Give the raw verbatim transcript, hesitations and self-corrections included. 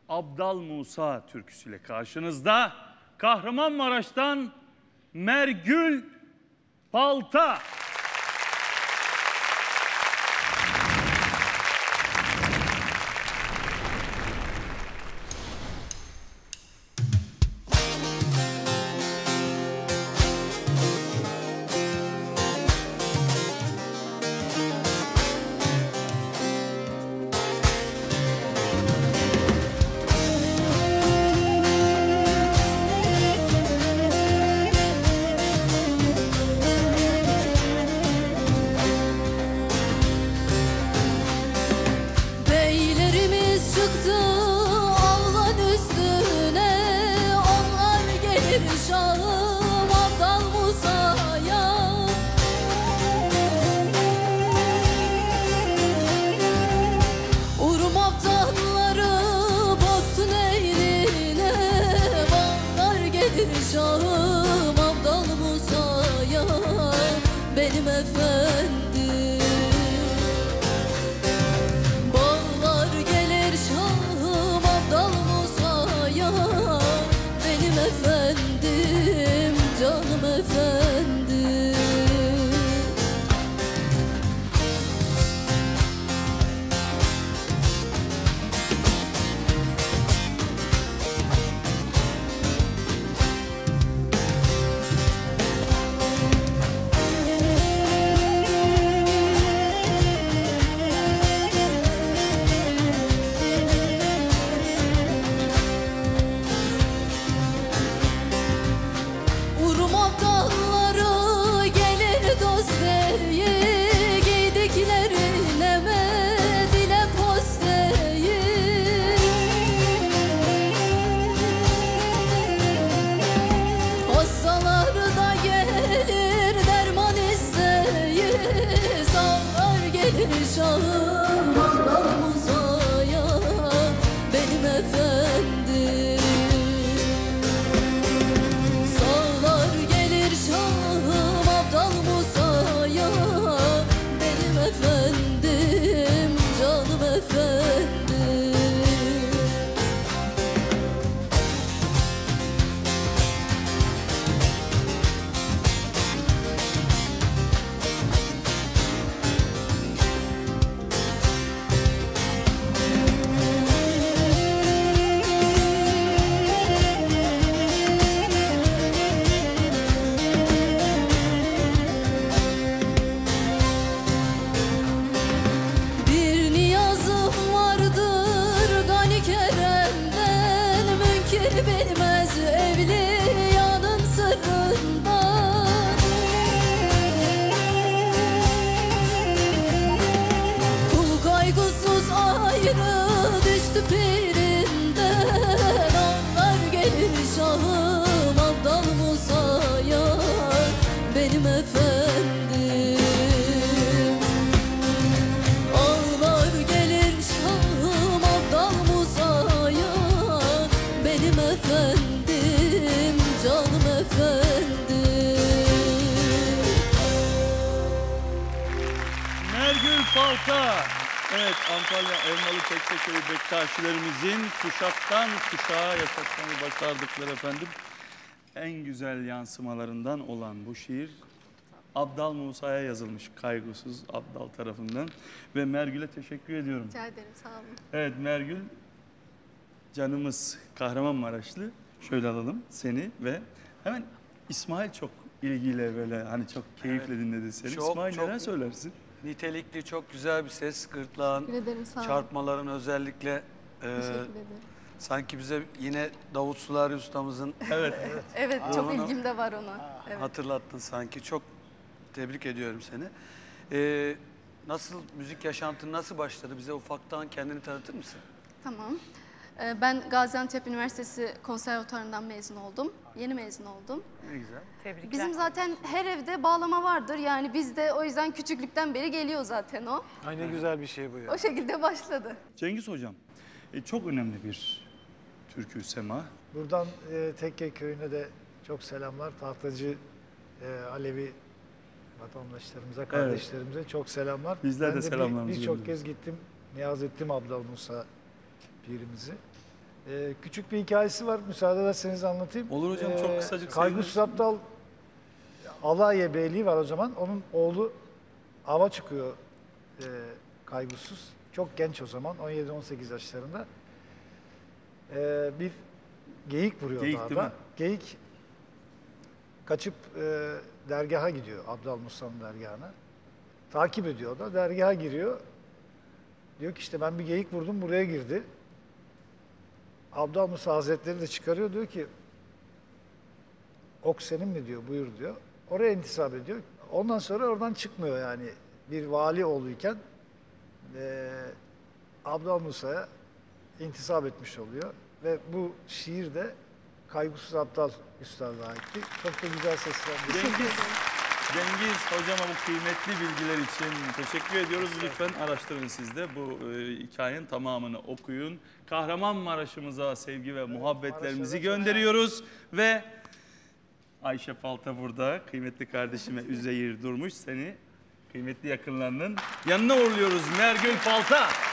Abdal Musa türküsüyle karşınızda. Kahramanmaraş'tan Mergül Balta. Evet, Antalya Elmalı Tekkeköy Bektaşilerimizin kuşaktan kuşağa yaşatmayı başardıkları efendim en güzel yansımalarından olan bu şiir Abdal Musa'ya yazılmış, Kaygısız Abdal tarafından ve Mergül'e teşekkür ediyorum. Rica ederim, sağ olun. Evet Mergül, canımız Kahramanmaraşlı, şöyle alalım seni ve hemen İsmail çok ilgiyle böyle hani çok keyifle evet, dinledi seni. Çok, İsmail çok... neler söylersin? Nitelikli, çok güzel bir ses, gırtlağın, ederim, çarpmaların özellikle e, sanki bize yine Davut Sulari ustamızın evet, evet, evet çok ilgim de var ona. Evet. Hatırlattın sanki, çok tebrik ediyorum seni. E, nasıl, müzik yaşantın nasıl başladı? Bize ufaktan kendini tanıtır mısın? Tamam. Ben Gaziantep Üniversitesi Konservatuvarı'ndan mezun oldum. Yeni mezun oldum. Ne güzel. Tebrikler. Bizim zaten her evde bağlama vardır. Yani bizde o yüzden küçüklükten beri geliyor zaten o. Ay ne güzel bir şey bu ya. O şekilde başladı. Cengiz Hocam, e, çok önemli bir türkü sema. Buradan e, Tekke Köyü'ne de çok selamlar. Tahtacı e, Alevi vatandaşlarımıza, kardeşlerimize evet, çok selamlar. Bizler de selamlarımızı Birçok kez gittim, niyaz ettim Abdal Musa pirimizi. Ee, küçük bir hikayesi var. Müsaade ederseniz anlatayım. Olur hocam, çok kısacık Kaygusuz Aptal Alaye Beyliği var o zaman. Onun oğlu ava çıkıyor e, kaygusuz. Çok genç o zaman. on yedi on sekiz yaşlarında. Ee, bir geyik vuruyor Geyik değil mi? dağda. Geyik kaçıp e, dergaha gidiyor. Abdal Musa'nın dergahına. Takip ediyor da. Dergaha giriyor. Diyor ki işte ben bir geyik vurdum, buraya girdi. Abdal Musa Hazretleri de çıkarıyor, diyor ki ok senin mi diyor, buyur diyor. Oraya intisap ediyor. Ondan sonra oradan çıkmıyor yani. Bir vali oğluyken e, Abdal Musa'ya intisap etmiş oluyor. Ve bu şiir de Kaygusuz Aptal Üstad'a aitti. Çok da güzel seslendirdi. Cengiz, Cengiz hocama bu kıymetli bilgiler için teşekkür ediyoruz. Lütfen araştırın siz de bu e, hikayenin tamamını okuyun. Kahramanmaraş'ımıza sevgi ve muhabbetlerimizi gönderiyoruz ve Ayşe Palta burada, kıymetli kardeşime Üzeyir Durmuş, seni kıymetli yakınlarının yanına uğurluyoruz. Mergül Palta.